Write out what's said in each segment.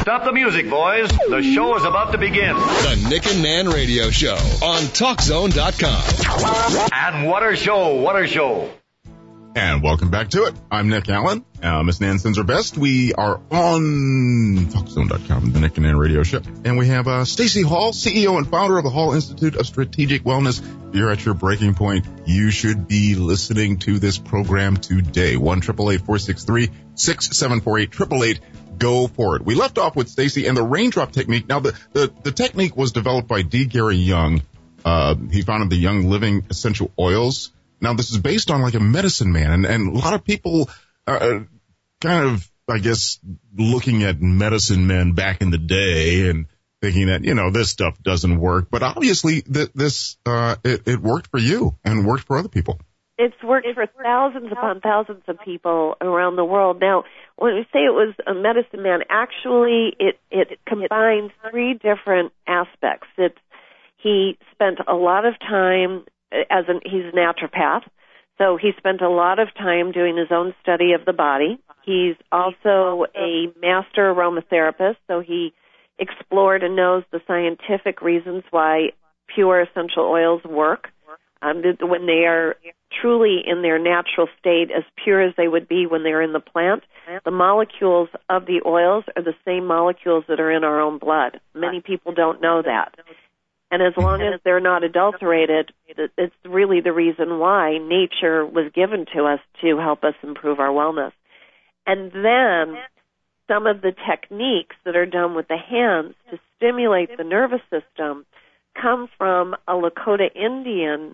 Stop the music, boys. The show is about to begin. The Nick and Nan Radio Show on TalkZone.com. And what a show, what a show. And welcome back to it. I'm Nick Allen. Miss Nan sends her best. We are on TalkZone.com, the Nick and Nan Radio Show. And we have Stacey Hall, CEO and founder of the Hall Institute of Strategic Wellness. If you're at your breaking point, you should be listening to this program today. 1-888-463-6748, 888 go for it. We left off with Stacey and the raindrop technique. Now, the technique was developed by D. Gary Young. He founded the Young Living Essential Oils. Now, this is based on like a medicine man, and a lot of people are kind of, I guess, looking at medicine men back in the day and thinking that, you know, this stuff doesn't work. But obviously, it worked for you and worked for other people. It's worked for thousands upon thousands of people around the world. Now, when we say it was a medicine man, actually it combines three different aspects. He spent a lot of time he's a naturopath, so he spent a lot of time doing his own study of the body. He's also a master aromatherapist, so he explored and knows the scientific reasons why pure essential oils work. When they are truly in their natural state, as pure as they would be when they're in the plant, the molecules of the oils are the same molecules that are in our own blood. Many people don't know that. And as long as they're not adulterated, it's really the reason why nature was given to us to help us improve our wellness. And then some of the techniques that are done with the hands to stimulate the nervous system come from a Lakota Indian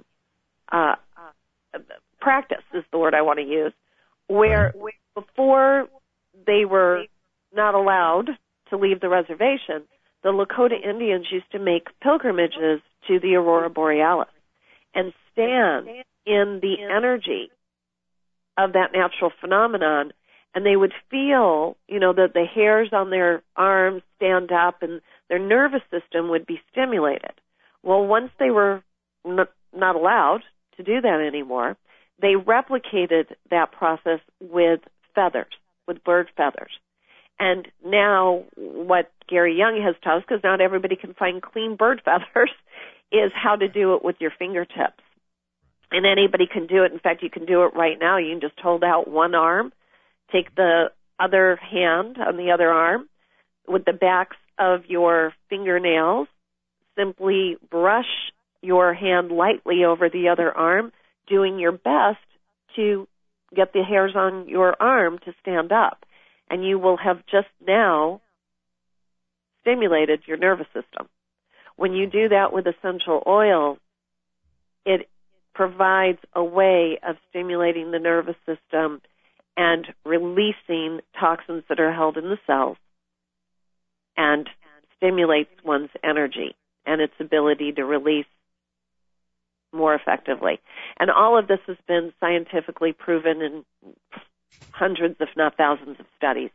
practice is the word I want to use, where before they were not allowed to leave the reservation, the Lakota Indians used to make pilgrimages to the Aurora Borealis and stand in the energy of that natural phenomenon, and they would feel, you know, that the hairs on their arms stand up and their nervous system would be stimulated. Well, once they were not allowed to do that anymore, they replicated that process with feathers, with bird feathers. And now what Gary Young has taught us, because not everybody can find clean bird feathers, is how to do it with your fingertips. And anybody can do it. In fact, you can do it right now. You can just hold out one arm, take the other hand on the other arm with the backs of your fingernails, simply brush your hand lightly over the other arm, doing your best to get the hairs on your arm to stand up. And you will have just now stimulated your nervous system. When you do that with essential oils, it provides a way of stimulating the nervous system and releasing toxins that are held in the cells and stimulates one's energy and its ability to release more effectively. And all of this has been scientifically proven in hundreds, if not thousands, of studies.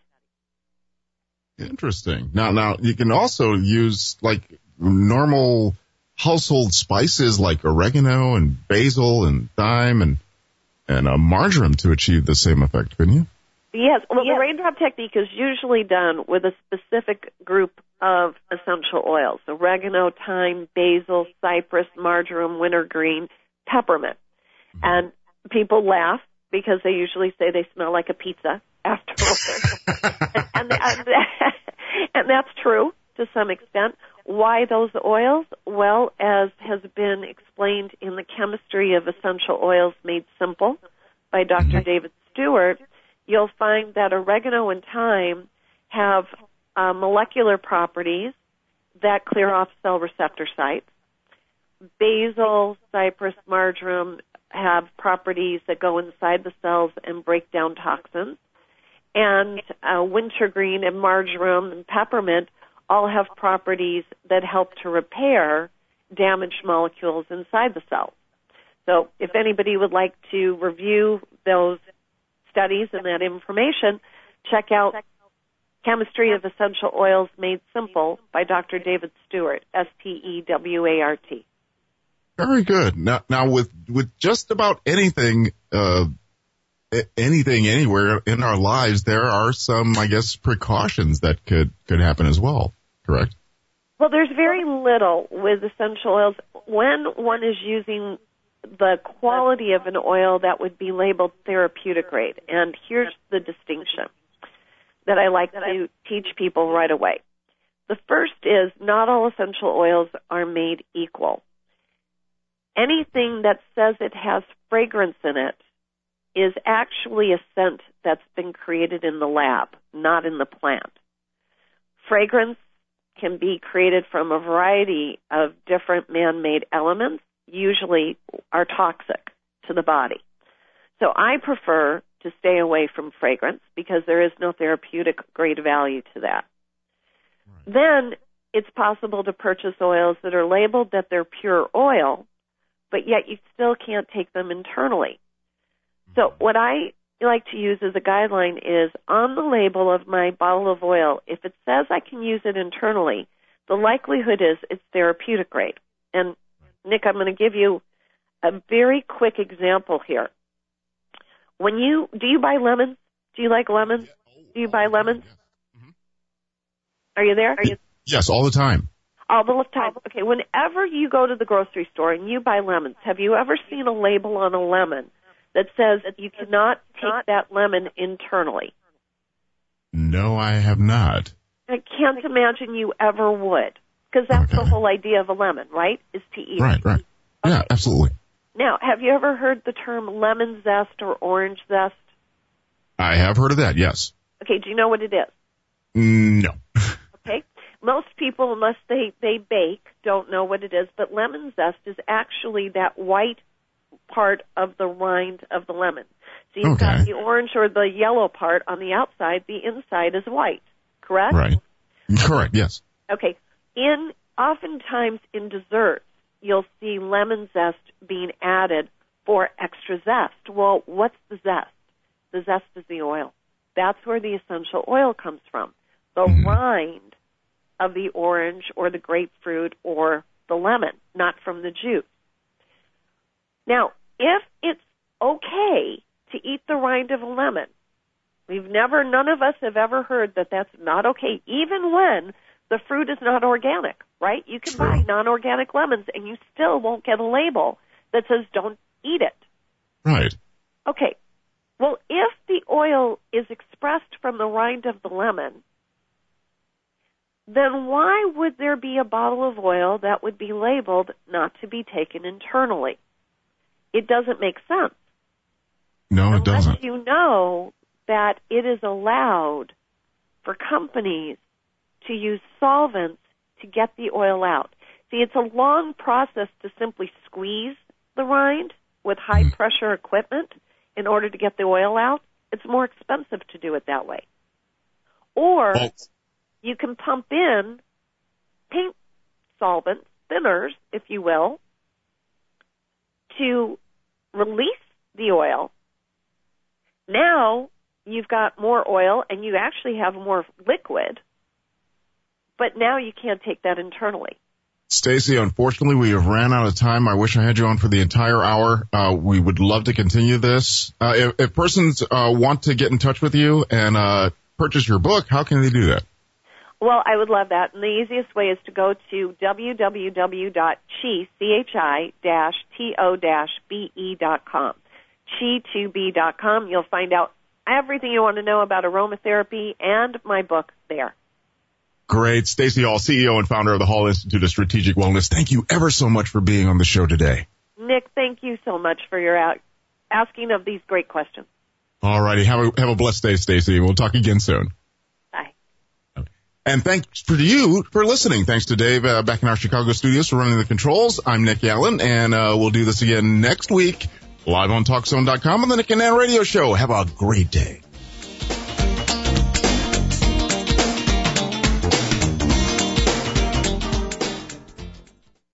Interesting. Now you can also use like normal household spices like oregano and basil and thyme and marjoram to achieve the same effect, couldn't you? Yes. Well, the raindrop technique is usually done with a specific group of essential oils: oregano, thyme, basil, cypress, marjoram, wintergreen, peppermint. And people laugh because they usually say they smell like a pizza afterwards. and that's true to some extent. Why those oils? Well, as has been explained in The Chemistry of Essential Oils Made Simple by Dr. David Stewart, you'll find that oregano and thyme have molecular properties that clear off cell receptor sites. Basil, cypress, marjoram have properties that go inside the cells and break down toxins. And wintergreen and marjoram and peppermint all have properties that help to repair damaged molecules inside the cells. So if anybody would like to review those studies and that information, check out Chemistry of Essential Oils Made Simple by Dr. David Stewart, Stewart. Very good. Now with just about anything anything anywhere in our lives, there are some, I guess, precautions that could happen as well. Correct? Well, there's very little with essential oils. When one is using the quality of an oil that would be labeled therapeutic grade, and here's the distinction that I like to teach people right away. The first is not all essential oils are made equal. Anything that says it has fragrance in it is actually a scent that's been created in the lab, not in the plant. Fragrance can be created from a variety of different man-made elements, usually are toxic to the body. So I prefer to stay away from fragrance because there is no therapeutic grade value to that. Right. Then it's possible to purchase oils that are labeled that they're pure oil, but yet you still can't take them internally. So what I like to use as a guideline is on the label of my bottle of oil, if it says I can use it internally, the likelihood is it's therapeutic grade. And Nick, I'm going to give you a very quick example here. Do you buy lemons? Do you like lemons? Do you buy lemons? Mm-hmm. Are you there? Yes, all the time. All the time. Okay, whenever you go to the grocery store and you buy lemons, have you ever seen a label on a lemon that says you cannot take that lemon internally? No, I have not. I can't imagine you ever would, because that's the whole idea of a lemon, right, is to eat it. Right. Okay. Yeah, absolutely. Now, have you ever heard the term lemon zest or orange zest? I have heard of that, yes. Okay, do you know what it is? No. Okay. Most people, unless they bake, don't know what it is, but lemon zest is actually that white part of the rind of the lemon. So you've got the orange or the yellow part on the outside, the inside is white, correct? Right. Correct, yes. Okay. Oftentimes in desserts, you'll see lemon zest being added for extra zest. Well, what's the zest? The zest is the oil. That's where the essential oil comes from. The rind of the orange or the grapefruit or the lemon, not from the juice. Now, if it's okay to eat the rind of a lemon, none of us have ever heard that that's not okay, even when the fruit is not organic, right? You can buy non-organic lemons and you still won't get a label that says don't eat it. Right. Okay. Well, if the oil is expressed from the rind of the lemon, then why would there be a bottle of oil that would be labeled not to be taken internally? It doesn't make sense. No, it doesn't. Unless you know that it is allowed for companies to use solvents to get the oil out. See, it's a long process to simply squeeze the rind with high-pressure equipment in order to get the oil out. It's more expensive to do it that way. Or you can pump in paint solvents, thinners, if you will, to release the oil. Now you've got more oil and you actually have more liquid, but now you can't take that internally. Stacy, unfortunately, we have ran out of time. I wish I had you on for the entire hour. We would love to continue this. If persons want to get in touch with you and purchase your book, how can they do that? Well, I would love that. And the easiest way is to go to www.chi-to-be.com. chi2b.com. You'll find out everything you want to know about aromatherapy and my book there. Great. Stacy Hall, CEO and founder of the Hall Institute of Strategic Wellness. Thank you ever so much for being on the show today. Nick, thank you so much for your asking of these great questions. All righty. Have a blessed day, Stacy. We'll talk again soon. Bye. And thanks for you for listening. Thanks to Dave back in our Chicago studios for running the controls. I'm Nick Allen, and we'll do this again next week live on TalkZone.com on the Nick and Nan Radio Show. Have a great day.